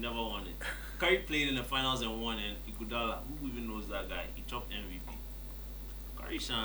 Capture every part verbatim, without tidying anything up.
never won it. Curry played in the finals and won, and Iguodala, who even knows that guy? He chopped M V P. Curry, Shan.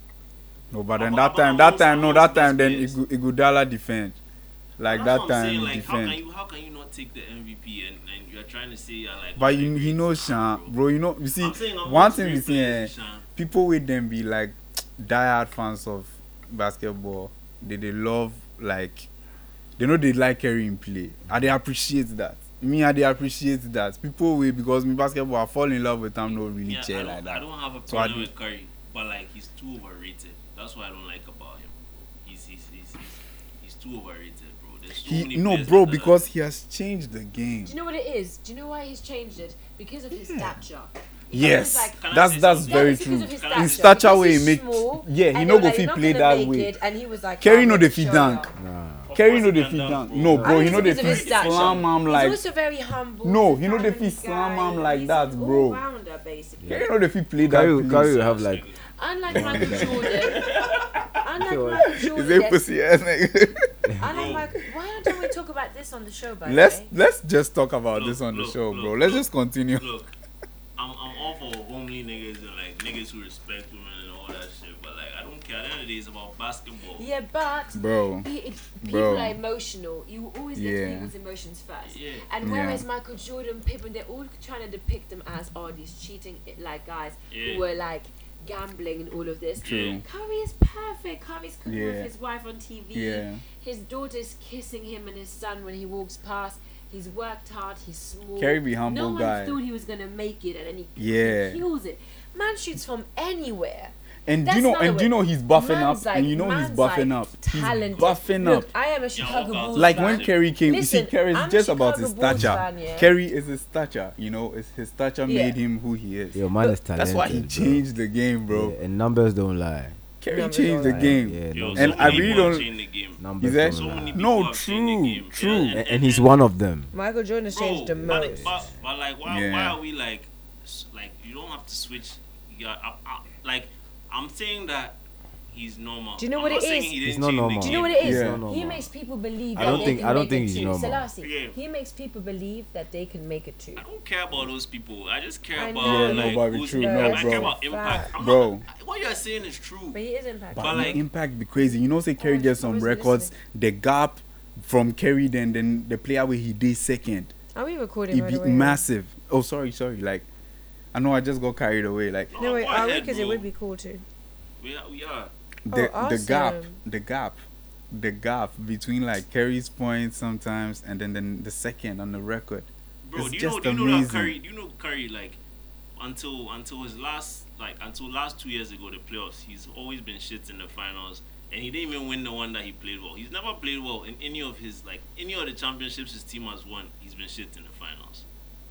No, but then About- that time, about that amongst- time, no, amongst that time, best then players. Igu- Iguodala defend. Like That's that what I'm time, saying, he like, how can defend. you how can you not take the M V P and, and you're trying to say you're like? But one you, of the he greats? knows, Nah, Shan, bro. You know, you see, I'm saying amongst one thing great we see, eh, players, Shan. people with them be like diehard fans of basketball. They they love like they know they like carrying play and they appreciate that. Me, I they appreciate that. People will because me basketball, I fall in love with them. No really Yeah, I chair don't, like that. I don't have a So I problem do- with Curry, but like he's too overrated. That's what I don't like about him. He's he's he's he's, he's too overrated, bro. There's so many He no, players bro, like that. because he has changed the game. Do you know what it is? Do you know why he's changed it? Because of his stature. Yes, Like, Can I that's say that's something? very it's because true. of his Can I- stature. His stature Because way he's make small, yeah, he and no they were go like, fit "Not play gonna that make way. it," and he was like, Kerry "I'm no gonna dey fit show dunk. y'all." Of Kerry course no he dey can fit dunk, dunk. bro. No, bro, And he it's no dey because of his fit stature. slam am He's like also very humble. No, he's a he no dey family fit slam guy, am like he's that, an bro. all-rounder, basically. Kerry no dey fit play that. Curry, place. Curry will have like Unlike Michael Jordan, unlike what? Michael Is Jordan, it that- pussy ass nigga? unlike Michael, why don't we talk about this on the show, by Let's the way? let's just talk about Look, this on the look, show, look, bro. Let's look, just continue. Look, I'm I'm all for homely niggas and like niggas who respect women and all that shit, but like I don't care. At the end of the day, it's about basketball. Yeah, but Bro. Pe- it- people Bro. are emotional. You always get to Yeah. people's emotions first. Yeah. And Yeah. whereas Michael Jordan, Pippen, they're all trying to depict them as oh these cheating eh, like guys Yeah. who were like gambling and all of this. True. Curry is perfect. Curry's cooking Yeah. with his wife on T V. Yeah. His daughter's kissing him and his son when he walks past. He's worked hard. He's small. Kerry be humble no one guy. thought he was gonna make it, and then he, Yeah. he kills it. Man shoots from anywhere. And do That's you know another and do you way. know he's buffing Man's up like- and you know he's man's buffing like up. He's talented. buffing Look, up. I am a Chicago okay. Bulls Like fan. when Kerry came, you Listen, see, Kerry I'm is just a about Chicago his Bulls stature. fan, yeah. Kerry is his stature, you know, it's his stature Yeah. made him who he is. your man is talented. That's why he bro. changed the game, bro. Yeah, and numbers don't lie. Kerry Numbers changed the don't lie. game. Yeah, Yo, numbers so And don't I many lie. really people don't- have changed the game. Numbers Is that- don't So lie. many people No, have changed the true, game. true. And- And, and he's one of them. Michael Jordan has Bro, changed the but, most. but, but like, why, Yeah. why are we like, s- like you don't have to switch? Yeah, I, I, like I'm saying that he's normal. Do you know I'm what not it saying is? he He's didn't not change the normal. Do you know what game. it is? Yeah. Not normal. He makes people believe I that don't they think- can I don't make think it he's too. normal. Selassie, Yeah. he makes people believe that they can make it too. I don't care about those people. I just care I about know. Yeah, no, like, but be who's true, impact. no, I care bro. about impact. I'm Bro. Not, what you're saying is true. But he is impactful. But, But, the like- impact be crazy. You know, say Kerry Oh, gets I some wasn't records. listening. The gap from Kerry, then then the player where he did second, Are we recording it right be away? massive. Oh, sorry, sorry. Like, I know I just got carried away. Like No, No, wait, go are we? ahead, Because it bro. would be cool too. We are. We are. the Oh, the gap, awesome. the gap, the gap between like Kerry's points sometimes and then then the second on the record. Bro, It's do you know? just Do you know that amazing. Curry? Do you know Curry? Like until until his last like until last two years ago, the playoffs, he's always been shit in the finals, and he didn't even win the one that he played well. He's never played well in any of his like any of the championships his team has won. He's been shit in the finals.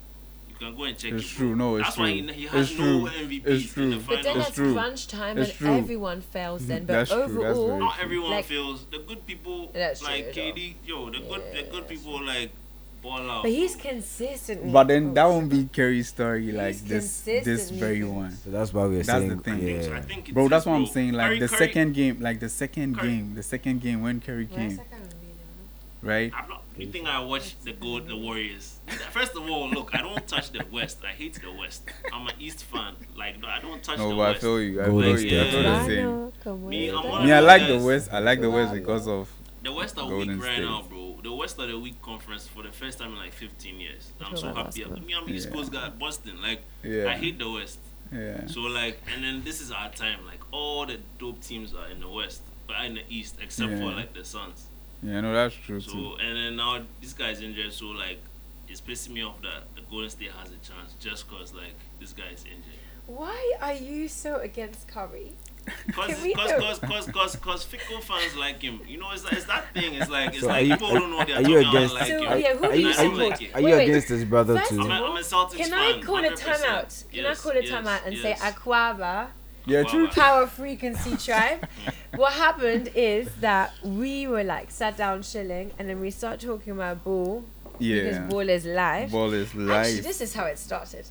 You can go and check It's it. true. Bro. No, it's That's true. why he, he has It's no true. M V Ps It's in the true. But then finals. It's that's true. crunch time It's and true. everyone fails then. But That's true, that's overall, very Not everyone Like- feels the good people That's true, like though. K D. Yo, the good the Yeah, good that's people like ball out. but he's bro. consistently. But then oh, that won't be Kerry's story like He's this this consistently very good. one. So that's why we're That's saying. the thing. Yeah. I think it Bro, is, that's what I'm bro. saying. Like Curry- the Curry- second game, like the second Curry- game, the second game when Kerry Where's came, that guy reading? right? I'm not. You think I watch the gold, the Warriors? First of all, look, I don't touch the West. I hate the West. I'm an East fan. Like, no, I don't touch No, the but I West. feel you. I Golden feel you. I State. feel the Yeah. same. Me, I'm one of Me, I those like the guys. West. I like the West Wow. because of The West are Golden weak right State. now, bro. The West are the weak conference for the first time in like fifteen years. I'm Talk so about happy. basketball. Me, I'm East Yeah. Coast guy, Boston. Like, yeah, I hate the West. yeah. So like, and then this is our time. Like, all the dope teams are in the West, but in the East, except for Yeah. like the Suns. Yeah, no, that's true too. So and then now this guy's injured, so like it's pissing me off that the Golden State has a chance just cause like this guy is injured. Why are you so against Curry? Cause Can we cause, know? cause cause cause cause fickle fans like him. You know, it's it's that thing. It's like it's So like are you- people don't know what they're are you talking about against- like So, him. yeah, who Are do you, you And I are don't support? like you, it. are you Wait, wait. against his brother First too? of I'm a, all, I'm a Celtics Can fan. I call a one hundred percent. timeout? Can I Yes, call a yes, timeout and say yes. Aquaba, Yeah, true. Wow. Power Frequency Tribe? What happened is that we were like sat down chilling and then we start talking about ball Yeah, because ball is life. ball is Actually, life. this is how it started.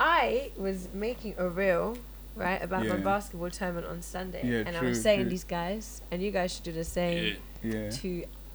I was making a reel, right, about my Yeah. basketball tournament on Sunday. Yeah, and I true, was saying true. these guys, and you guys should do the same Yeah. Yeah, to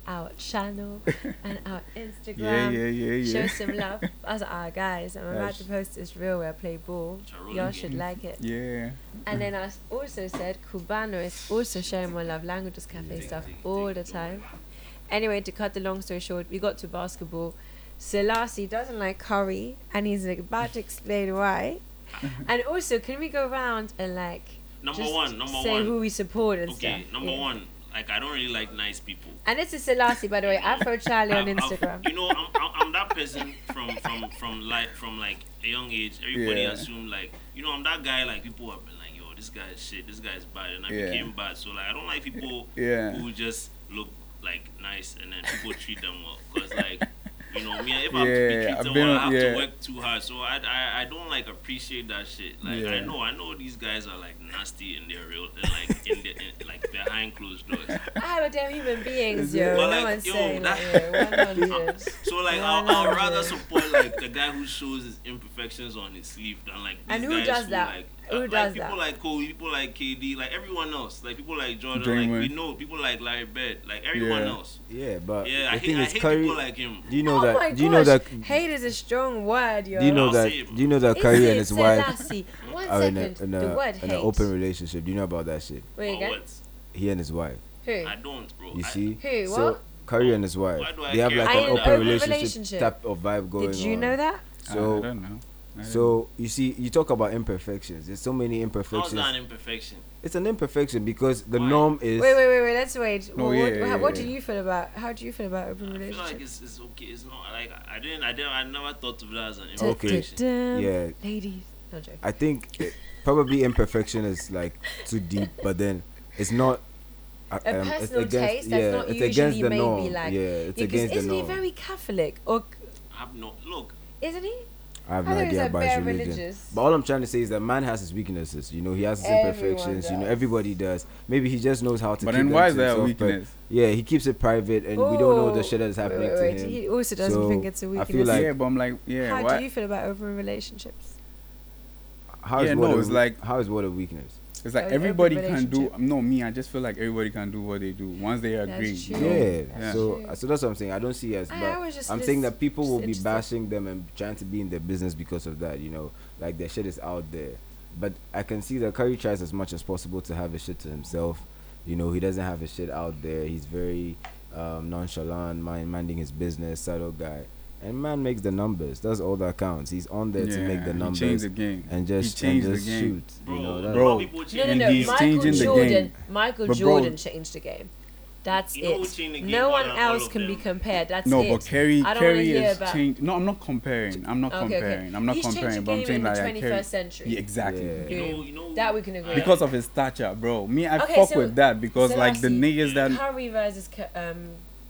our channel and our Instagram. Yeah, yeah, yeah, yeah. Show some love. As our guys, I'm about Yes. to post this reel where I play ball. Charoli Y'all game. should like it. Yeah. And then I s- also said Cubano is also sharing my love languages cafe Dig, stuff dig, all dig, the dig. time. Anyway, to cut the long story short, we got to basketball. Selassie doesn't like curry, and he's like, about to explain why. And also, can we go around and like Number just one, number say one. who we support and Okay, stuff? number Yeah. one. Like I don't really like nice people. And this is Selassie, by the way. Afro Charlie on I've- I've- Instagram. you know, I'm, I'm, I'm that person from from from like from like a young age. Everybody Yeah. assumed like, you know, I'm that guy. Like people have been like, yo, this guy is shit. This guy is bad, and I Yeah. became bad. So like, I don't like people Yeah. who just look like nice and then people treat them well. Cause like, you know, me, if I have to be Yeah, I've treated been well, I on- have yeah. to work too hard. So I, I I don't like appreciate that shit. Like I Yeah. know I know these guys are like nasty in their real in like in, the, in like behind closed doors. Ah, but they're human beings, Is it? yo. But, no like, one's yo, saying that- like, yeah, one hundred. So like Yeah, I'll, no, I'll rather yeah. support like the guy who shows his imperfections on his sleeve than like these And who guys does that? like Who uh, like does people that? like Kobe, people like K D, like everyone else, like people like Jordan, Draymond. like we know people like Larry Bird, like everyone Yeah. else. Yeah, but Yeah, the I thing hate, I is, hate Curry. people like him. Do you know Oh that? my Do you know gosh, that? hate is a strong word, yo. Do you know I'll that? say it, Do you know that Is Curry it and his wife Selassie? One are in a, second. in the a, word in hate. an open relationship? Do you know about that shit? Wait Or again? what? He and his wife. Who? I don't, bro. You I- see? Who? So What? Curry and his wife, Why do I they have care like about an that? open Open relationship, relationship. type of vibe going on. Did you know that? So I don't know. I don't know. So you see, you talk about imperfections. There's so many How's imperfections. that an imperfection? It's an imperfection because the Why? norm is. Wait, wait, wait, wait. Let's wait. No, what, yeah, what, yeah, what yeah. do you feel about? How do you feel about open I feel like relationships? it's, it's okay. It's not like I didn't. I didn't. I never thought of that as an Dun, Okay. dun, imperfection. dun. Yeah. Ladies. No joke. I think it, probably imperfection is like too deep, but then it's not. uh, A um, it's personal against, taste that's yeah, not it's usually against the maybe norm. like- yeah, it's Because against the isn't he norm. very Catholic? Or I have no look. isn't he? I have I no thought he was idea a about his bare religion. religious. But all I'm trying to say is that man has his weaknesses. You know, he has his Everyone imperfections. You know, does. everybody does. Maybe he just knows how to. But keep then them why to is that a himself, but weakness? Yeah, he keeps it private, and we don't know the Oh, shit that is happening wait, wait, to him. He also doesn't So, think it's a I weakness. feel like- yeah, but I'm like, yeah, How why? do you feel about open relationships? How is Yeah, what no, a, it's like- how is what a weakness? It's like Open everybody can do. relationship. No, me, I just feel like everybody can do what they do once they That's agree. true. you know? Yeah. That's So true. so that's what I'm saying. I don't see it as. I- But I was just I'm lis- saying that people just will be interested. bashing them and trying to be in their business because of that. You know, like their shit is out there. But I can see that Curry tries as much as possible to have his shit to himself. You know, he doesn't have his shit out there. He's very um, nonchalant, mind minding his business, subtle guy. And man makes the numbers. That's all that counts. He's on there to make the he numbers changed the game. and just, he and changed just the game. shoot. Bro, You know, that, Bro. people No, change no, And no. he's Michael changing the Jordan. game. Michael But bro- Jordan changed the game. That's You know who it. changed the game No more one than all else of can be them? compared. That's No, it. but Kerry, I don't wanna Kerry hear is about- changed. No, I'm not comparing. I'm not Okay, okay. comparing. I'm not He's changed comparing. the But I'm game saying in the like, like twenty-first Kerry. century. Yeah, exactly. Yeah. You know, you know. That we can agree. I- Because of his stature, bro. Me, I Okay, fuck so- with that because so like the Lassie, niggas that Curry versus K- um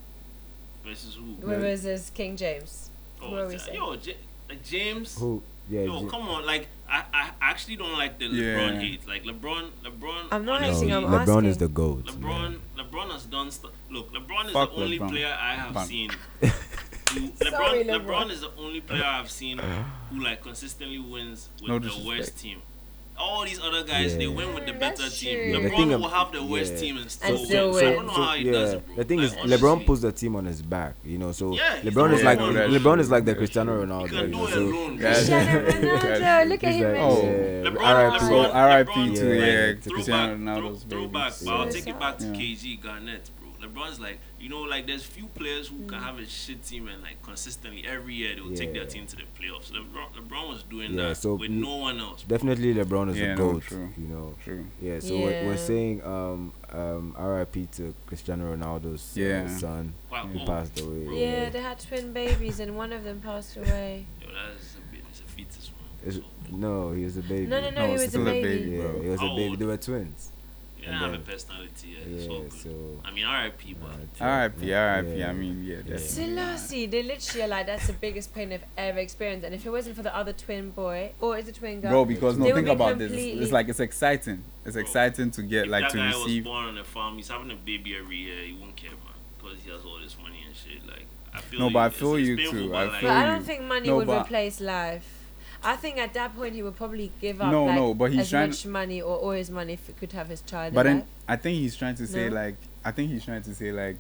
versus who? Yeah. versus King James. Oh, What are we Ja- saying? yo, J- like James. who? Yeah. Yo, J- come on, like I, I actually don't like the Yeah. LeBron hate. Like LeBron, LeBron. I'm not no, honestly, hating, I'm LeBron asking. is the goat. LeBron, man. LeBron has done stuff. Look, LeBron is Fuck the only LeBron. player I have Fuck. seen. Who, LeBron, Sorry, LeBron. LeBron. is the only player I've seen who like consistently wins with No the disrespect. worst team. All these other guys, they Yeah. win with the Mm, better that's team. true. Yeah, the LeBron thing will ab- have the worst yeah. team and still, And still win. So I win. don't know So, how he yeah, does it, bro. the thing Like, is, honestly. LeBron puts the team on his back, you know. So Yeah, he's LeBron the is like one. That's LeBron is true. like the That's Cristiano true. Ronaldo. He can you do know, it so alone. Yeah. Cristiano Ronaldo, look at he's him. like, man. yeah, LeBron, R I P. LeBron, So R I P LeBron, to like, yeah, to throwback, Cristiano throw- Ronaldo's throwback, babies. but I'll Yeah. take it back to Yeah. K G Garnett, bro. LeBron's like, you know, like there's few players who can have a shit team and like consistently every year they'll take their Yeah. team to the playoffs. LeBron, LeBron was doing Yeah, that so with we- no one else. Bro. Definitely LeBron is Yeah, the no, goat. true. You know. True. Yeah. So We're, Yeah. we're saying um um R I P to Cristiano Ronaldo's uh, Yeah. son Wow, who oh, passed away. bro. Yeah, they had twin babies and one of them passed away. Yo, that's a bit, it's a fetus, man. Is- So, No, he was a baby. No, no, no, No, he it's was a still a baby. baby. Yeah, bro. he was How a baby. old? They were twins. you don't And have a then- personality yet. It's all Yeah. good. So. I mean, R I P, but R I P, R I P. Yeah. I mean, yeah, definitely. Selassie, they literally are like, that's the biggest pain they've ever experienced. And if it wasn't for the other twin boy, or is it twin girl? Bro, because no, They would think be about this. completely- It's like it's exciting. It's Bro, exciting to get if like that to guy receive. was born on a farm, he's having a baby every year. He won't care, man, because he has all this money and shit. Like, I feel. No, like but I it's- feel it's you painful, too. but, I like, But feel I you. don't think money No, would but- replace life. I think at that point he would probably give up No, like, no, but he's as trying- much money or all his money if he could have his child But alive. then I think he's trying to say No? like I think he's trying to say like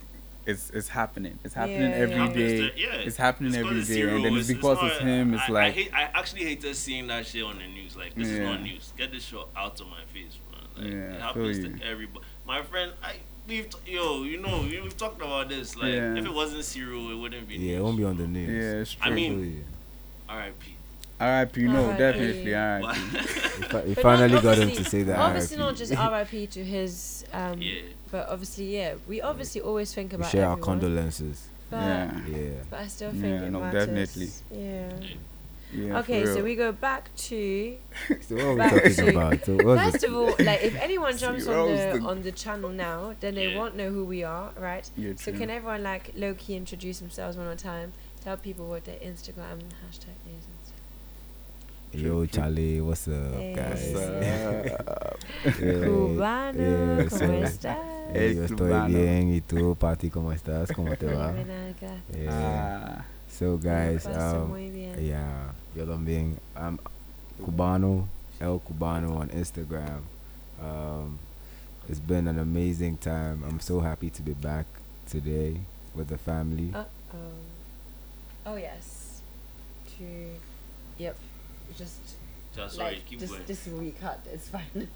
it's it's happening. It's happening Yeah, every yeah. day. Happens to- yeah. It's happening It's 'cause every it's day, zero, and then it's because not- of him. It's I, like I, hate, I actually hate us seeing that shit on the news. Like this is Yeah. not news. Get this shit out of my face, man. Like, Yeah, it I feel happens you. to everybody. My friend, I we've t- yo, you know, we- we've talked about this. Like Yeah. if it wasn't zero, it wouldn't be. Yeah, it news. won't be on the news. yeah, it's I true. mean- R I P R I P. No, R I P. definitely R I But- P. He, fi- he But finally not got him obviously- to say that. Obviously, R I P. not just R I P to his. Um, yeah. But obviously, yeah, we obviously always think We about share our everyone, condolences. But, Yeah, Yeah. but I still Yeah, think it no, matters. definitely. Yeah. yeah. Okay, for so real. we go back to So what are we Back talking to- about? So what's first it? of all, like if anyone jumps on Zero's the the- on the channel now, then they Yeah. won't know who we are, right? Yeah, So true. can everyone like low key introduce themselves one more time? Tell people what their Instagram hashtag is. and stuff. Yo, True, true. Charlie, what's up, Hey. guys? What's up? Yeah, Cubano, yeah, ¿cómo so- estás? Eh, Hey, yo estoy cubano. bien. ¿Y tú, Pati, cómo estás? ¿Cómo te va? Bien acá. Yeah. Ah, So, guys, Me paso um, muy bien. yeah, yo también. I'm Cubano, El Cubano on Instagram. Um, it's been an amazing time. I'm so happy to be back today with the family. Uh oh. Oh yes. To. Yep. Just. Just sorry, like, keep just going. this is where we cut. It's fine.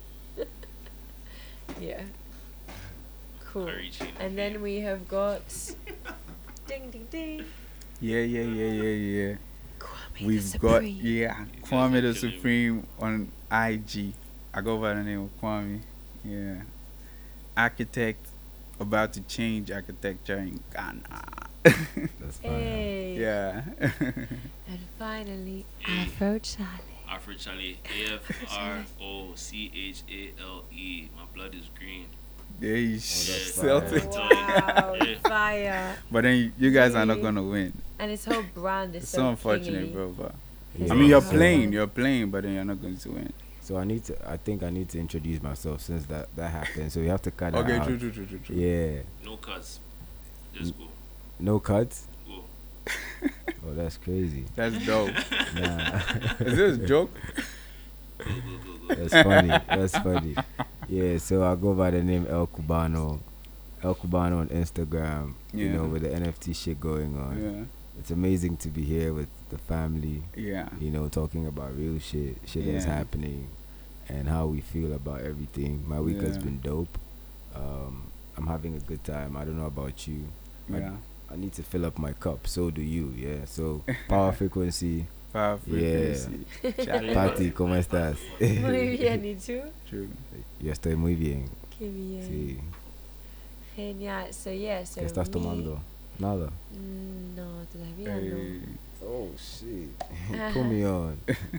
Yeah. Cool. Curry chain And of then fame. we have got. Ding ding ding. yeah, yeah, yeah, yeah, yeah. Kwame the We've got Supreme. yeah, You guys Kwame are the killing me. Supreme on I G. I go by the name of Kwame. Yeah, architect, about to change architecture in Ghana. That's fine. Hey. yeah. And finally, Hey. Afro Charlie. Afro Charlie, A F R O C H A L E. My blood is green. There you that's Celtic. fire. Wow, Yeah. fire. But then you, you guys are not Really? gonna win. And his whole brand is It's so, so unfortunate, kingy. bro. But Yeah. I mean, you're So- playing, you're playing, but then you're not going to win. So I need to. I think I need to introduce myself since that that happened. So you have to cut that Okay, out. true, true, true, true, true. Yeah. No cuts. Just go. No cuts. Go. Oh, that's crazy. That's dope. Nah. Is this a joke? Go, go, go, go. That's funny. That's funny. Yeah, so I go by the name El Cubano. El Cubano on Instagram. You Yeah. know, with the N F T shit going on. Yeah, It's amazing to be here with the family. yeah, You know, talking about real shit, shit that's Yeah. happening, and how we feel about everything. My week has Yeah. been dope. Um, I'm having a good time. I don't know about you. I- yeah. I need to fill up my cup. So do you. Yeah. So power frequency. Power Yeah. frequency. Charlie. Pati, ¿cómo estás? Muy bien, ¿y tú? True. Yo estoy muy bien. Qué bien. Sí. Genial. So, yeah, so ¿Qué estás me- tomando? Nada. Mm, No, todavía Hey. Oh shit. Put me on.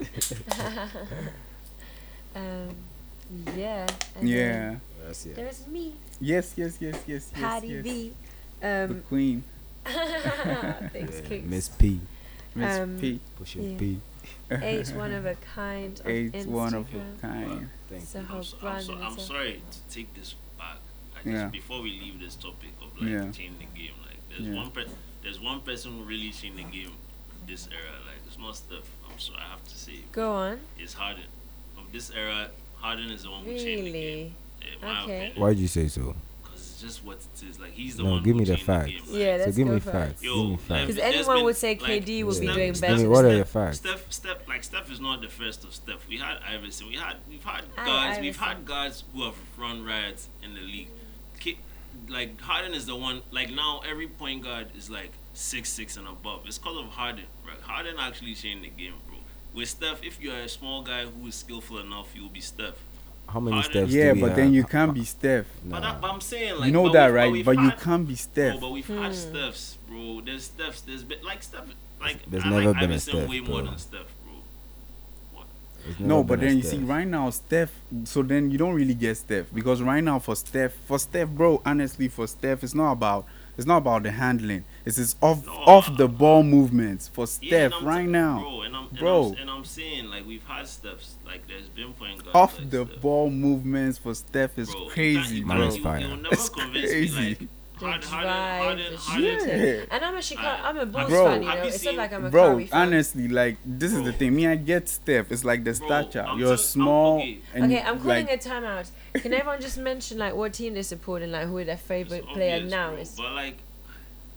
no. Um, yeah. And Yeah. then That's it. there's me, Yes, yes, yes, yes, yes. Patty yes. V. The Um, queen, thanks, Yeah, Kicks. Miss P. Miss um, P. Pushing yeah. P. H one of a kind on Eight Instagram. one of a kind. Thank So you. her I'm, so, I'm, brand so, and I'm stuff. sorry to take this back. I just, Yeah. Before we leave this topic of like Yeah. changing the game, like there's Yeah. one per- there's one person who really changed the game this era. Like it's not Steph. I'm sorry, I have to say. Go on. It's Harden. Of this era, Harden is the one who changed the game. Really? In my Okay. opinion. Why'd you say so? Because it's just what it is. Like he's the No, one give who me the changed facts. game. Like, Yeah, So let's give go me first. facts. Yo, Give me like, facts. Because there's anyone been, would say K like, D would be Steph- doing Steph- better. Give me- what are Steph- your facts? Steph, Steph, like Steph is not the first of Steph. We had Iverson. We had, we've had Aye, guards. We've Iverson. had guards who have run riots in the league. Ki- Like Harden is the one. Like now, every point guard is like six six and above. It's because of Harden, right? Harden actually changed the game, bro. With Steph, if you're a small guy who is skillful enough, you'll be Steph. How many Harden- steps? Yeah, do we but have? then you can't be Steph. But, Nah. that, but I'm saying like You know but that, we've- right? we've But you had- can't be Bro, Steph. but we've had Hmm. Stephs, bro. There's Stephs. There's been like Steph. Like There's I never like been a Iverson Steph, way more bro. than Steph, bro. What? There's No, never but been a then you see, Steph. right now, Steph. So then you don't really get Steph because right now for Steph, for Steph, bro. Honestly, for Steph, it's not about it's not about the handling. It's his off No, off the ball movements for Yeah, and Steph I'm right t- now. bro. And I'm, and Bro. I'm, and I'm saying like we've had Stephs. Like there's been point guards Off like the Steph. ball movements for Steph is Bro, you crazy, can't- you Man, bro. can't- it's you- fire. You'll never It's convince crazy. me like The Harden, drive, Harden, the Harden, Yeah. shooting. And I'm a Chicago, Alright. I'm a Bulls Bro, fan, you have know. you It's not seen- like I'm a Bro, Curry fan. honestly, like this is the Bro. thing. Me, I get Steph. It's like the Bro, stature. I'm You're tell- I'm- small. okay. And Okay, I'm calling like, a timeout. Can everyone just mention like what team they support and like who their It's favorite player obvious, now bro. is? But like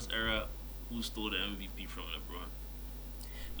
LeBron's era, who stole the M V P from LeBron?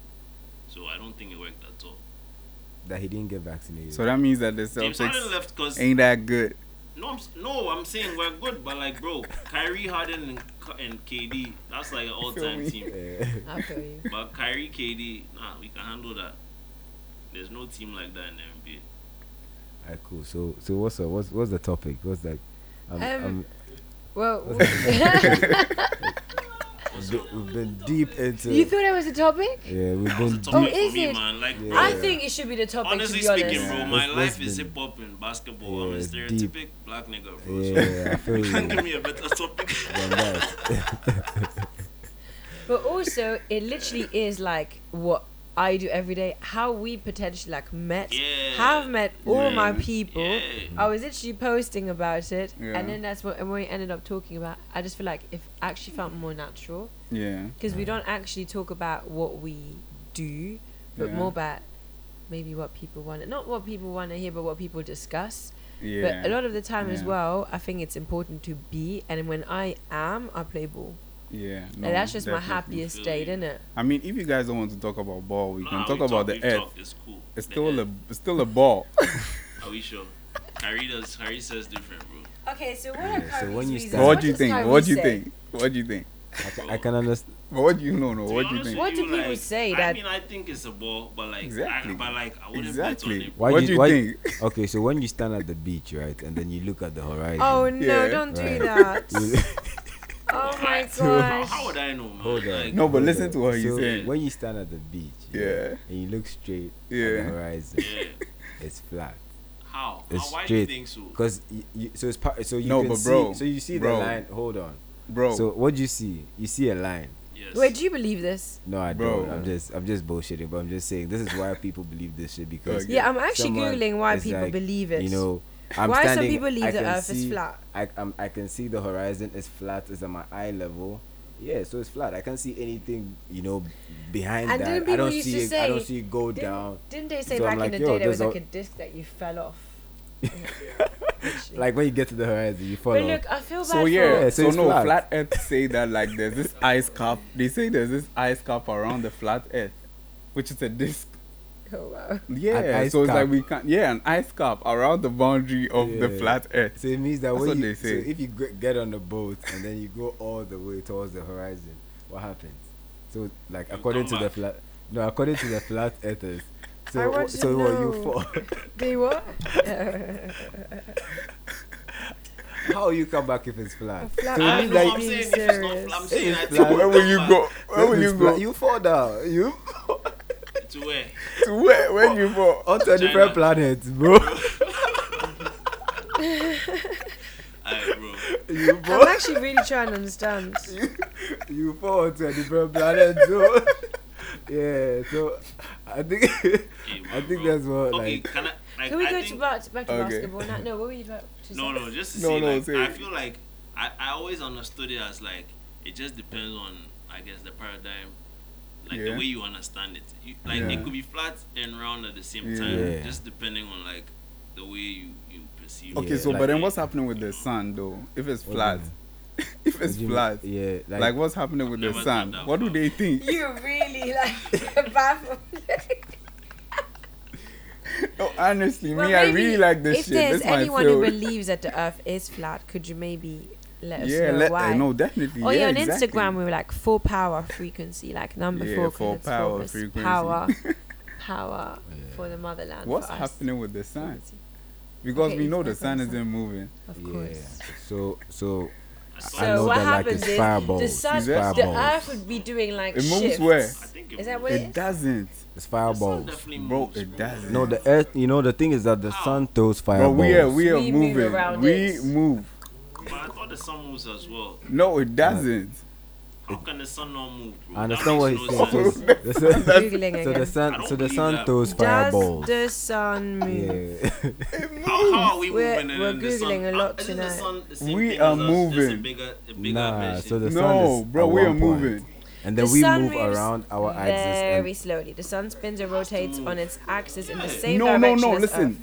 So I don't think it worked at all. That he didn't get vaccinated. So that means that the James Harden Celtics left because ain't that good. No, I'm, s- no, I'm saying we're good, but like, bro, Kyrie, Harden, and, K- and K D, that's like an all-time me? team. Yeah. I feel you. But Kyrie, K D, nah, we can handle that. There's no team like that in the N B A. Alright, cool. So, so what's the, what's what's the topic? What's like? I'm, Um, I'm, Well, What's We've up? been, we've been deep into. you thought that was a topic? Yeah, we've That was a been topic Oh, is for me, it? man. Like, Yeah. bro, I think it should be the topic. honestly to be speaking, honest. bro, Yeah. my Let's- life let's is been- hip hop and basketball. I'm a Yeah, stereotypic deep. black nigga, bro. Yeah, I feel So you. can't give me a better topic. Than that. But also, it literally is like what I do every day. How we potentially like met, Yeah. have met all Yeah. my people. Yeah. I was literally posting about it, Yeah. and then that's what and we ended up talking about. I just feel like it actually felt more natural Yeah. because we don't actually talk about what we do, but Yeah. more about maybe what people want. Not what people want to hear, but what people discuss. Yeah. But a lot of the time as Yeah. well, I think it's important to be. And when I am, I play ball. Yeah. and no, that's just my definitely. happiest Feel state, you. isn't it? I mean, if you guys don't want to talk about ball, we Nah, can we talk talk, about we the earth. talk, It's cool. It's The still earth. a it's still a ball. Are we sure? Kyrie does. Kyrie says different, bro. Okay, so what Yeah, are so Kyrie's when you reasons? start- But what What do you does think? Kyrie What do you say? think? What do you think? I can, I can understand. But what do you know? No, To be what do you honest think? with What do you, people like, say I that- mean, I think it's a ball, but like, Exactly. I, but like, I wouldn't Exactly. bet on it. Why What do do you- you why- think? Okay, so when you stand at the beach, right, and then you look at the horizon. Oh no! Yeah. Don't do Right. that. you- Oh Well, my I- gosh! How, how would I know, man? Hold on. Like, No, but hold listen on. to what he's So, saying. When you stand at the beach, Yeah. and you look straight at the Yeah. horizon, Yeah. it's flat. How? It's how why do you straight. think so? Cause you, you, so it's part. So you No, can but see. bro, so you see bro. the line. Hold on. Bro. So what do you see? You see a line. Yes. Wait, do you believe this? No, I Bro. don't. I'm just I'm just bullshitting, but I'm just saying this is why people believe this shit because Okay. Yeah, I'm actually someone googling why is people like, believe it. You know, I'm why some standing, people believe I the can Earth is see- flat? I um, I can see the horizon is flat, is at my eye level. Yeah, so it's flat. I can't see anything, you know, behind And that. didn't I people don't used see to it. I say- don't see it go Didn't, down. didn't they say So I'm back like, in the yo, day there was there's like a- a disc that you fell off? Like when you get to the horizon, you fall But off. look, I feel bad So for. yeah, Yeah, so so it's no, flat. flat. Earth say that like there's this ice cap. They say there's this ice cap around the flat Earth, which is a disc. Oh wow. Yeah, ice so it's cap. like we can yeah an ice cap around the boundary of the Yeah. flat Earth. So it means that That's when what you they say. so if you g- get on the boat and then you go all the way towards the horizon, what happens? So like You according to come the back. flat, no, according to the flat earthers. I So want to so what you know. fall? They what? How you come back if it's flat? Flat So it I means know like what I'm saying. If it's not, I'm saying I It's think flat. So where will you go? Where if will you it's go? flat, you fall down. You to where? To where? When you go? onto a China. different planet, bro. Alright, bro. you I'm fall. actually really trying to understand. You fall onto a different planet, so yeah. So I think Hey, I man, think bro. that's what Okay, like. can I? Like, Can we I go think, to back, back to Okay. basketball now? No, what were you about to say? No, no, just to No, say, no, like, say I it. feel like I, I always understood it as like it just depends on, I guess, the paradigm, like Yeah. the way you understand it. You, like Yeah. it could be flat and round at the same Yeah. time, Yeah. just depending on like the way you you perceive. Okay, Yeah, so like- but then what's happening with the sun though? If it's What flat, do if it's What do you flat, mean? Yeah, like, like, what's happening with the never sun? thought that What do far. they think? You really like baffled. No, honestly, Well, me, I maybe really like this if shit. there's This might anyone who feel- believes that the Earth is flat, could you maybe let us yeah, know let, why? uh, no, definitely. Oh yeah, yeah, on exactly. Instagram we were like full power frequency, like number Yeah, four, 'cause full it's power for us. frequency. power, power Yeah. for the motherland. What's for us. happening with the sun? Because Okay, we it's know the not sun from the isn't moving. Of yeah. course. So so I So thought- I know what that like happens it's is fireballs. the sun, Is the that- fireballs. Earth would be doing like It moves shifts. where? I think it Is that moves. what it It is? doesn't, It's The sun fireballs. definitely bro. moves, It doesn't. No, the earth. You know the thing is that the How? sun throws But fireballs. we are we are We move moving. around We it. move. But I thought the sun moves as well. No, it doesn't. How can the sun not move, bro? I That understand what makes he's no saying. sense. So, the sun, Googling so again. the sun, I don't so the believe sun that. throws Does fireballs. the sun move? Yeah. How, how are we We're- moving? and we're then the sun, Googling a lot isn't the tonight. sun the same We thing are as us, just a moving. bigger, a bigger Nah, version? so the sun No, is bro, at we are one point. moving. And then The we sun move moves around our axis. Very And slowly. The sun spins and rotates move. on its axis in the Yeah. same No, no, direction no. as Listen, Earth.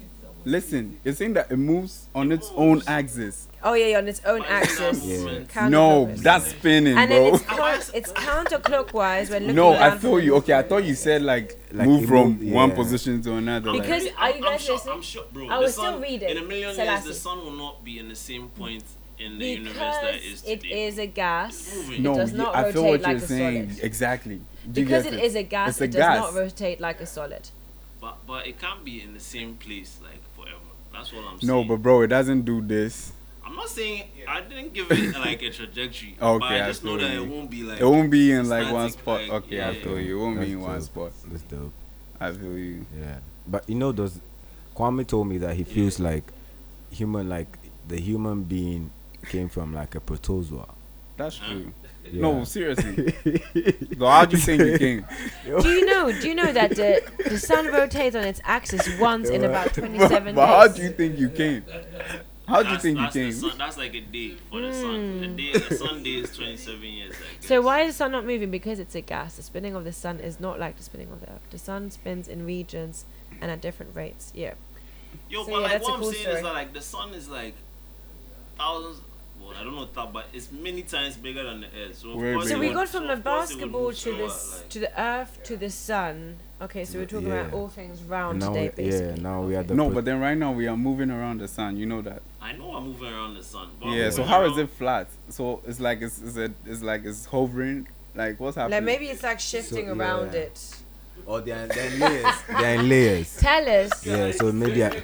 Listen, it's saying that it moves on It its own moves. axis. Oh yeah, yeah, on its own But it's not axis. movement. No, Counterclockwise. that's spinning, and then bro. it's, coun- it's counterclockwise when looking No, I down feel from you. the Okay, I movement. thought you said like, Like move it from moved- one yeah. position to another. like- Because- I'm- are you I'm guys sure, listening? I'm sure, bro. I the will still sun, read it. In a million years, Selassie. the sun will not be in the same point in the universe Because that it is it today. is a gas. It's moving. no, it does you- not I feel rotate what like you're a saying. solid. Exactly. Do you Because get it is a gas, It's a it gas. does not rotate like a solid. But but it can't be in the same place like forever. That's what I'm saying. No, but bro, it doesn't do this. I'm not saying I didn't give it like a trajectory. Okay, but I I just know feel that you. it won't be like It won't be in like one static, spot. like, Okay, yeah, I feel you. It won't be That's in one dope. spot. That's dope. I feel you. Yeah, but you know, those Kwame told me that he feels like human, like the human being came from like a protozoa. That's Huh? true. Yeah. No, seriously. So how do you think it came? Do you know? Do you know that the the sun rotates on its axis once in about twenty-seven But how days? do you think you came? How do you That's- think you that's the came? sun- that's like a day for the sun. Mm. A day, a sun day is twenty-seven years. I guess. So why is the sun not moving? Because it's a gas. The spinning of the sun is not like the spinning of the earth. The sun spins in regions and at different rates. Yeah. Yo, So but yeah, like that's a what I'm cool saying story. is that like the sun is like thousands. Well, I don't know that, but it's many times bigger than the earth. So, of Way course bigger. So it we would- got from so the of course it would basketball move to slower, this like- to the earth to the sun. Okay, so we're talking about Yeah. all things round now, today, we- basically. yeah, now we are the No, pro- but then right now we are moving around the sun. You know that. I know I'm moving around the sun. But I'm Yeah. So moving how is around- it flat? So it's like it's it's, a, it's like it's hovering. Like what's happening? Like maybe it's like shifting So, around yeah. it. or they're, they're in layers. They're in layers. Tell us. Yeah, so maybe I,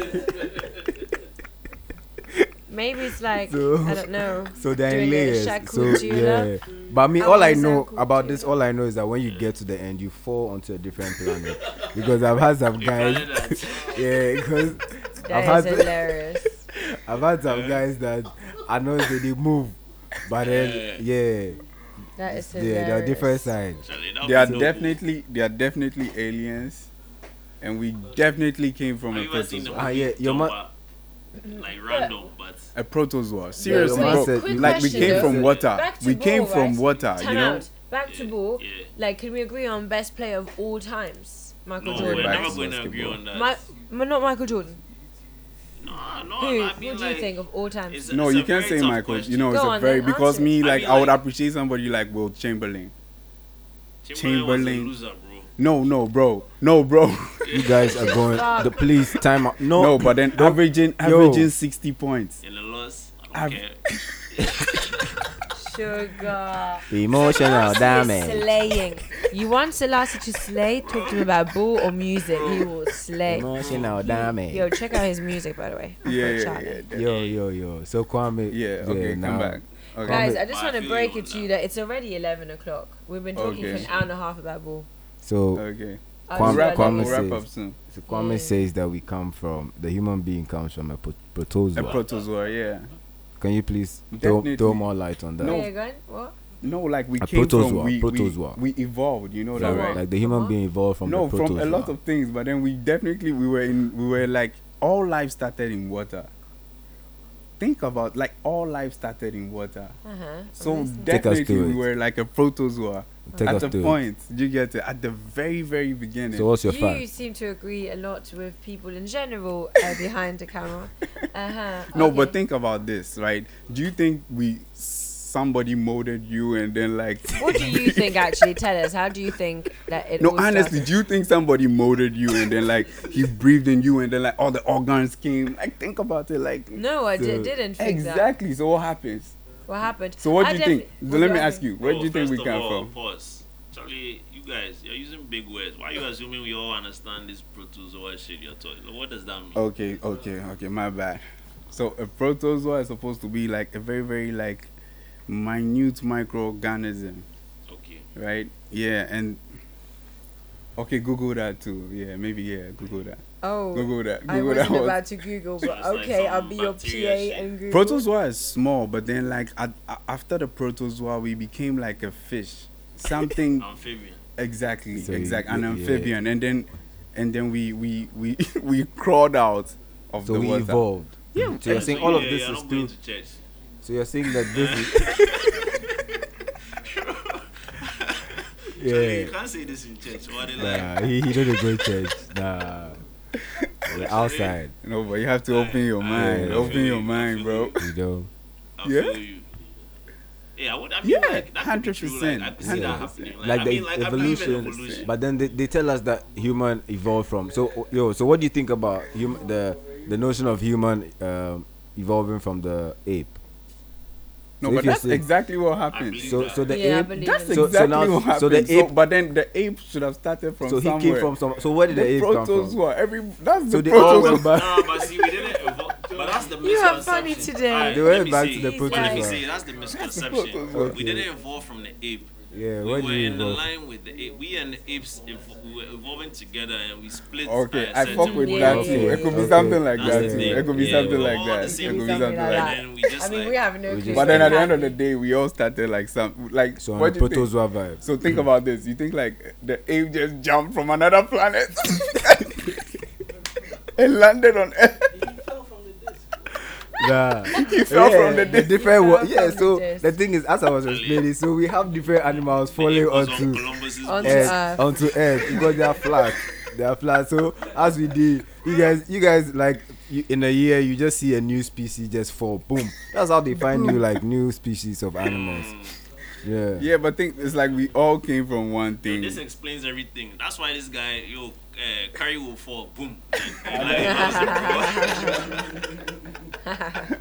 Maybe it's like So- I don't know. so they're in Doing a layers. Shaq So Kujula. yeah, but I mean, I all I want know Shaq about this, Kujula. all I know is that when you get to the end, you fall onto a different planet. Because I've had some We guys, planted that. yeah, because I've That had is hilarious. I've had some guys that I know that they move, but then yeah, That is yeah, hilarious. they're different sides. Charlie, that They are was dope. definitely they are definitely aliens, and we definitely came from Have a you ever seen the protozoa. Ah, movie yeah, your ma- Jumper? Like random, but A protozoa. Seriously, your man bro. said- Quick Like we question, came though. from water. Back to We ball, came from right? water. Time You know. out. Back to Yeah, ball. yeah. Like, can we agree on best player of all times? Michael no, Jordan. we're back never to going to agree basketball. on that. My, but not Michael Jordan. no, no, Who? I mean Who do you like, think of all times? it's- No, it's you a can't very say tough Michael. question. You know, it's Go a on, very then, because answer. me I like mean, I would like- appreciate somebody like Will Chamberlain. Chamberlain, was a Chamberlain. loser, bro. No, no, bro. No, bro. You guys are going. The please time out. No, No, but then don't- averaging Yo. averaging sixty points. In the loss, I don't I've- care. Sugar. emotional Selassie is damage. Slaying. You want Selassie to slay? Talk to him about ball or music. He will slay. Emotional damage. Yo, check out his music, by the way. Yeah, Afro yeah, Charlie. yeah. Yo, yo, yo. So Kwame. Yeah. Okay, come now- back. Okay. Guys, I just I want to feel break you it on to you that it's already eleven o'clock. We've been talking Okay. for an hour and a half about ball. So, Okay. I Kwame- just Wrap wanna up. Kwame let We'll wrap says- up soon. so Kwame Yeah. says that we come from the human being comes from a pro- A protozoa. protozoa. Yeah. Can you please throw, Definitely. throw more light on that? you- No. Yeah, go on. What? No, like we A came protozoa, from we, protozoa. we we evolved. You know Like, that, From right? what? like the human From being evolved from no, the from protozoa. a lot of things, but then we definitely we were in we were like all life started in water. Think about like all life started in water. Uh huh. So Take us definitely through we it. were like a protozoa Take at us the through it. point. You get it at the very very beginning. So what's your you fact? seem to agree a lot with people in general uh, behind the camera. Uh huh. no, but think about this, right? Do you think we somebody molded you and then like What do you think? Actually, tell us. How do you think that it? no, all honestly, started? do you think somebody molded you and then like he breathed in you and then like all the organs came? Like think about it, like No, I di- So- didn't think that. exactly. So what happens? What happened? So what I do you think? defi- So what let do me I ask think? you, where do you think we First of come all, from? Pause. Charlie, you guys, you're using big words. Why are you assuming we all understand this protozoa shit you're talking? What does that mean? Okay, okay, okay, my bad. So a protozoa is supposed to be like a very, very like minute microorganism, Okay. right? Yeah, and okay, Google that too. Yeah, maybe yeah, Google that. Oh, Google that. I Google that wasn't one. about to Google, So but it's like okay, some I'll be your P bacteria A shit. and Google. Protozoa is small, but then like at, a- after the protozoa, we became like a fish, something Amphibian. exactly, So you- exact, an yeah. amphibian, and then and then we we we we crawled out of So the we water. evolved. Yeah. So you're saying So all you- of yeah, this you're is not going still. to church. So you're saying that this is. Charlie, you Yeah. can't say this in church. What they like? Nah, he, he didn't go to church. Nah. We're outside. No, but you have to open your I- mind. I Open feel your you, I mind, feel bro. you. You know. I Yeah? feel you. Yeah, I would. I mean, Yeah, like, that could be true. Like, I could see Yeah. that happening. Like, Like I the mean, like, I believe in evolution, evolution. but then they, they tell us that human evolved from. So yo, so what do you think about hum, the the notion of human um, evolving from the ape? No, So but if you're that's saying- exactly what I happened. believe So that. so the Yeah, I ape. believe That's in So- so exactly now- what happened. so So the ape- but then the ape should have started from So he somewhere. came from some. So where did the, the ape come protos from? were every. That's So the they all protos. went back. No, but see, we didn't evolve. But that's the You are misconception. funny today. Alright, They let went me back say- to the These Let me guys. say that's the misconception. protozoa. We didn't evolve from the ape. Yeah, We where were did you in the evolve? line with the ape. We and the apes, evo- we were evolving together, and we split. Okay, uh, I certain fuck with Yeah, that yeah, too. yeah, It could be yeah. something like That's that the too. thing. It could be Yeah, something we're like all that. the It same could be thing. something like that. And then we just I mean, like, we have no we clue. just- But then at the end of Happy. the day, we all started like some like. So on what the do you think? protozoa vibe. So think about this. You think like the ape just jumped from another planet and landed on Earth. Nah. He fell Yeah, from the the disc. different Fell wa- from yeah. the So disc. the thing is, as I was explaining, so we have different animals the falling ape was on onto Columbus's Onto boat. Earth, Earth. onto Earth because they are flat. They are flat. So as we did, you guys, you guys like you, in a year, you just see a new species just fall. Boom. That's how they find new like new species of animals. Yeah. Yeah, but think it's like we all came from one Yo, thing. this explains everything. That's why this guy, yo, uh, Curry will fall. Boom. And, like,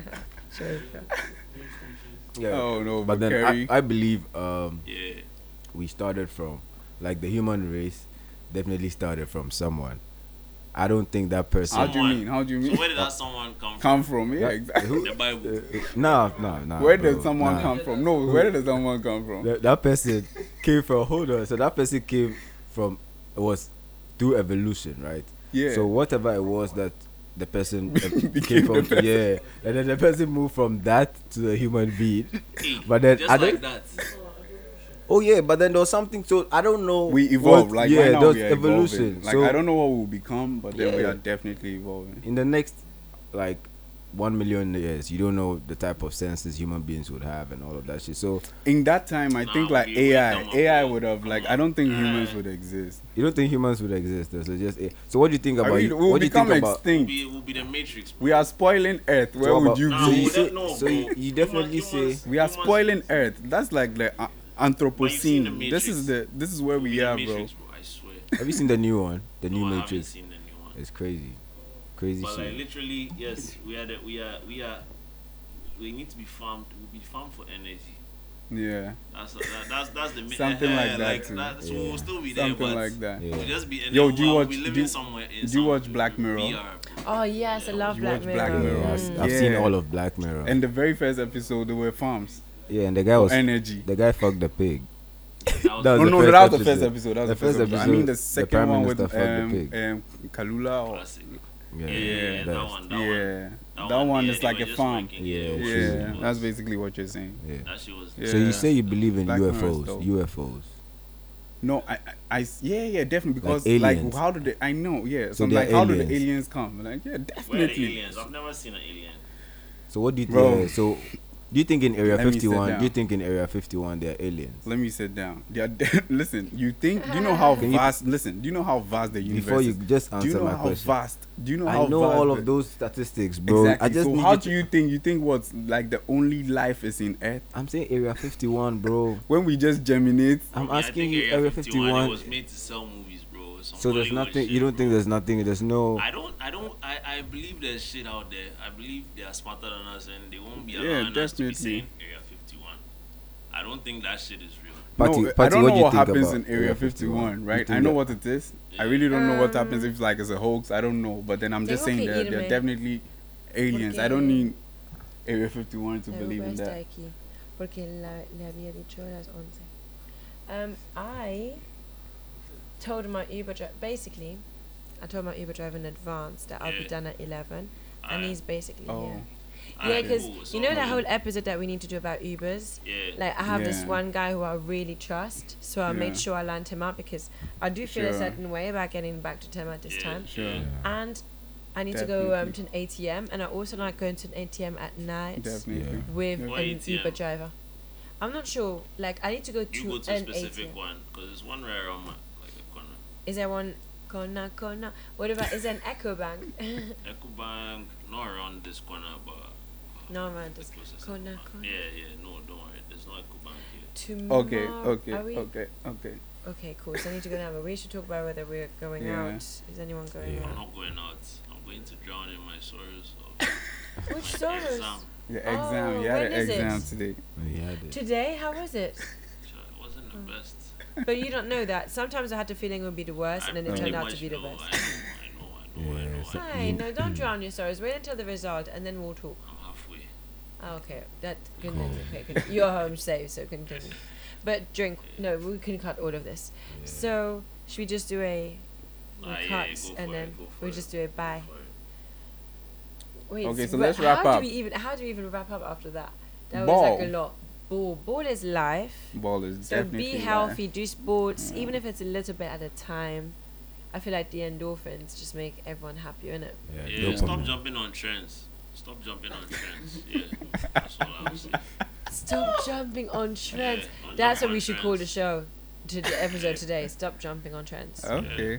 Yeah. Oh no, But but then Kerry, I, I believe um yeah. we started from like the human race definitely started from someone. I don't think that person. how do you someone- mean? How do you So mean? where did that someone come from? Come from? Yeah, Yeah, exactly. who- The Bible. No, no, no. Where bro, did someone nah. come from? No, where did someone come from? That, that person came from. Hold on. So that person came from. It was through evolution, right? Yeah. So whatever it was that the person uh, Became came from, the person. yeah, and then the person moved from that to a human being. Hey, But then just I like don't- that. Oh yeah, but then there was something. So I don't know. we evolve. what- Like yeah, right now there was we are evolution. evolving. Like so I don't know what we'll become, but then we Yeah. are definitely evolving. in the next like one million years, you don't know the type of senses human beings would have and all of that shit. So In that time, I Nah, think like we- we A I, come up A I with- would have come like on. I don't think humans Uh, would exist. you don't think humans would exist? So just eh, so what do you think I about? mean, you, we'll what do you become think about? We'll extinct. be, we'll be the Matrix. Bro. We are spoiling Earth. Where So would about- you Nah, so be? you we say- don't know, so you- bro. you definitely Humans- say- We are humans- spoiling Earth. That's like the uh, Anthropocene. the This is Matrix. the this is where we'll be we the are, Matrix, bro. I swear. Have you seen the new one? The No, new I haven't Matrix. seen the new one. It's crazy, crazy But like shit. literally, yes, we are the, we are we are we need to be farmed. We'll be farmed for energy. bro. Yeah, That's that, that's that's the mi- Something eh, like that Like too. that, so Yeah. we'll still be there, something but like that. Yeah. we'll just be. And Yo, then do you we'll watch- be do living you- somewhere in do you some watch Black Mirror? V R. Oh yes, I love You Black watch Mirror. Black Yeah, Mirror? I've, Mm. I've seen Yeah. all of Black Mirror. And the very first episode, there were farms yeah, and the guy for was energy. the guy fucked the pig. That was, That was Oh the no, first that was the first episode. episode. That was The the first first episode. I mean, the episode, the second Prime one with Minister fucked the um, pig. um Kalula. Or, classic. Yeah, Yeah, Yeah, yeah, that best. one. That yeah, one. that, one yeah, is they like were a just farm. working, Yeah, it it was Yeah, was- that's basically what you're saying. Yeah. That shit was. Yeah. So you say you believe in Black Mirror is U F Os? dope. U F Os. No, I, I, I s- yeah, yeah, definitely because Like like, aliens. how did they? I know, yeah. So, So I'm they're like, how do the aliens. aliens come? Like, yeah, Where are the definitely. aliens? I've never seen an alien. So what do you Bro. think? So do you think in Area Let me sit fifty-one? down. Do you think in Area fifty-one there are aliens? Let me sit down. They are de- listen. You think? Do you know how Can you- vast? Listen. Do you know how vast the universe Before you is? just Do you answer know my how question, vast? Do you know how I know vast all the- of those statistics, bro. Exactly. I just so need how you do to- you think? You think what's like the only life is in Earth? I'm saying Area fifty-one, bro. When we just germinate, I'm Yeah, I asking think you Area It fifty-one. was made to sell movies, bro. Some So there's Hollywood nothing. shit, You don't bro. think there's nothing. There's no. I don't, I don't, I, I believe there's shit out there. I believe they are smarter than us and they won't be Yeah, allowing us to be definitely. saying Area fifty-one. I don't think that shit is real. Patty, no, I Patty, don't what know do you what think happens about in Area fifty-one, You right? think I know that- what it is. I really don't know what happens Um, if like it's a hoax. I don't know, but then I'm just Tengo saying que that they're irme. definitely aliens. I don't Porque- need Area fifty-one to La believe Uber in está that. aquí, porque la- le había dicho a las once. Um, I told my Uber driver, basically, I told my Uber driver in advance that I'll be Yeah. done at eleven, and Alright. he's basically Oh, here. Yeah, Alright, because cool. So you know that I'm whole in. episode that we need to do about Ubers? Yeah. Like, I have this Yeah. one guy who I really trust, so I made Yeah. sure I lined him up because I do feel a Sure. certain way about getting back to Tema at this Yeah, time. sure. yeah. And I need to go um, Definitely. to an A T M, and I also like going to an A T M at night Definitely. with Yeah. What an A T M? Uber driver. I'm not sure. Like, I need to go You to go to a an A T specific M. one because there's one right around my like the corner. Is there one Corner, corner. What about, is there an Echo Bank? EcoBank, not around this corner, but No, man, the this closest corner, EcoBank. corner. Yeah, yeah, no, don't worry. There's no EcoBank here. Tomorrow. Okay, okay, Are we? okay, okay. Okay, cool. So I need to go now, but we should talk about whether we're going Yeah. out. Is anyone going Yeah. I'm out? not going out. I'm going to drown in my sorrows of Which my sorrows? exam. The exam, Oh, you had when an is it? exam today. We had it. Today? How was it? Sure, it wasn't the Oh. best. But you don't know that. Sometimes I had the feeling it would be the worst, and then I it pretty turned out to much be the know, best. I know, I know, I know, I Yeah, know. so- I know. Fine. No, don't Mm. drown your sorrows. Wait until the result, and then we'll talk. I'm halfway. Oh, okay. That Cool. continue. Okay, con- you're home safe, so continue. But drink. No, we can cut all of this. Yeah. So should we just do a we Ah, yeah, cut go for and it, then go for we'll it, just do a bye. go for it. Wait. Okay, so wh- let's wrap how up. Do we even, how do we even wrap up after that? That Ball. was like a lot. Ball. Ball is life. Ball is So definitely be live. healthy. Do sports, Yeah. even if it's a little bit at a time. I feel like the endorphins just make everyone happier, innit? Yeah, Yeah, dopamine. stop jumping on trends. Stop jumping on trends. Yeah, that's all I would say. Stop jumping on trends. Yeah, don't That's jump what we on should call the trends. show. To the episode today. Stop jumping on trends. Okay.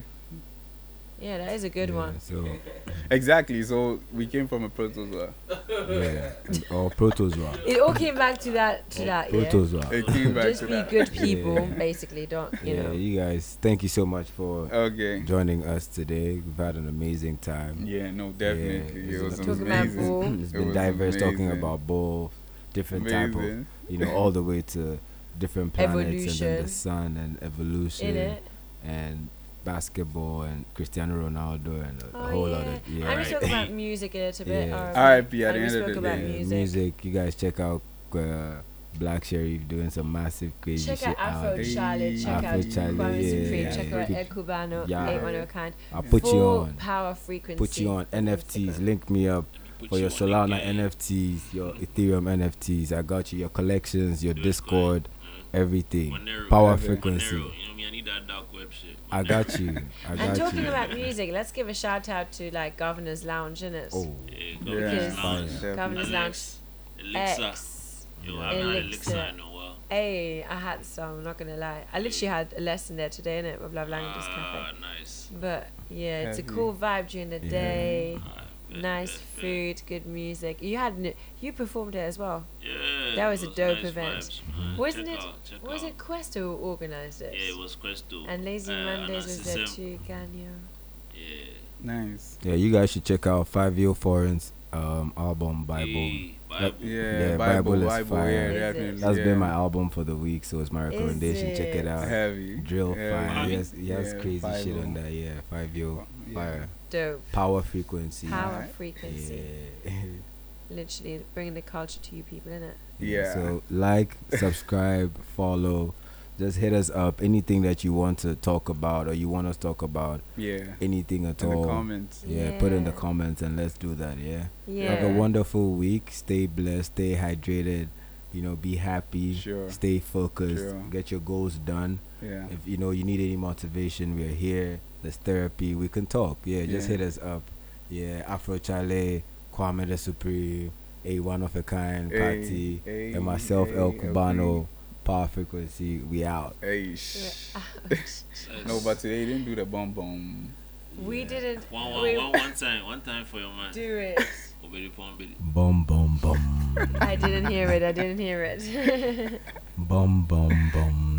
Yeah, that is a good Yeah, one. So Exactly. So we came from a protozoa. yeah, and- or protozoa. It all came back to that. To that. Yeah. Protozoa. It came back Just to be that. good people, Yeah. basically. Don't you Yeah, know? you guys, thank you so much for Okay. joining us today. We've had an amazing time. Yeah, no, definitely. Yeah, it was it's Talking about amazing. ball. It's It been was diverse talking amazing. about ball, different type of, Amazing. you know, all the way to different planets and then Evolution. the sun and evolution In it. and basketball and Cristiano Ronaldo and a, a Oh, whole yeah. lot of yeah. And we R I talk P. about music a little bit. Yeah. R R I P at And the we end of spoke the about day. music. music. You guys check out uh, Black Sheriff doing some massive crazy Check shit out Afro out. Charlie. Check Afro out Charlie, Kwame yeah, Supreme. yeah, Check yeah. out Ed Cubano. Yeah. Eight one of a kind. I'll put you Full on. power frequency. Put you on N F Ts. Link me up Put for you your on Solana again. N F Ts, your Ethereum N F Ts. I got you. Your collections, your Do it Discord, good. everything. Monero. Power Monero. frequency. Monero. You know me, I need that dark web shit. I got you. I And got talking you. about music, let's give a shout out to like Governor's Lounge, innit? Oh, Yeah, Yeah, Governor's Lounge. definitely. Governor's Lounge. Alex. Elixir. X. Yo, I haven't had Elixir. Elixir in a while. Hey, I had some, I'm not gonna lie. I literally had a lesson there today, innit? With Love Languages Ah, Cafe. nice. But yeah, it's a Heavy. cool vibe during the Yeah. day. Ah, bet, Nice bet, bet. food, good music. You had n- you performed it as well. Yeah. That was a it dope nice event. vibes, man. Wasn't Check it- out, check Was out. it Questo who organised it? Yeah, it was Questo. And Lazy uh, Mondays was there Narcissism. too, Ganyo. Yeah. Nice. yeah. You guys should check out Five Year Foreign's um album Bible. Hey, Bible. Yeah, Yeah, Bible, Bible is Bible, fire. yeah, Is it? definitely. That's yeah. been my album for the week, so it's my recommendation. Check it it? out. Heavy. Drill Yeah. fire. He has, he has Yeah, crazy shit Bible. on that. Yeah, Five Year Yeah. Fire. Dope. Power frequency. Power Alright. frequency. Yeah. Literally bringing the culture to you people, innit? Yeah. So like, subscribe, follow. Just hit us up. Anything that you want to talk about or you want us to talk about, Yeah. anything at In the all. comments. Yeah, put in the Yeah. comments and let's do that. Yeah. Yeah. Have a wonderful week. Stay blessed. Stay hydrated. You know, be happy. Sure. Stay focused. Sure. Get your goals done. Yeah. If you know you need any motivation, we're here. There's therapy. We can talk. Yeah, just Yeah. hit us up. Yeah, Afro Charlie, Kwame the Supreme, a one of a kind Hey, party, hey, and myself, El hey, Cubano. Power frequency. We out. Hey, shh. Let's- No, but today you didn't do the bomb bomb. We Yeah. didn't One, one, we one, one time, one time for your man. do it. Obedi Pombedi. Bum bum bum. I didn't hear it. I didn't hear it. Bum bum bum.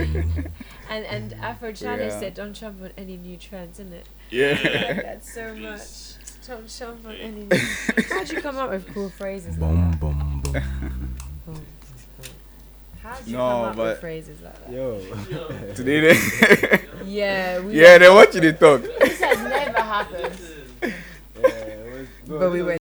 and and Afro Charlie Yeah. said, "Don't jump on any new trends, isn't it?" I Yeah. like that so much. Please. Don't jump on any. New... How'd you come up with cool phrases like Bum that? bum bum. Boom. How'd you No, come up but- with phrases like that? Yo. Today they. Yeah, we. Yeah, they want you to talk. This has never happened. Yeah, it was- But we were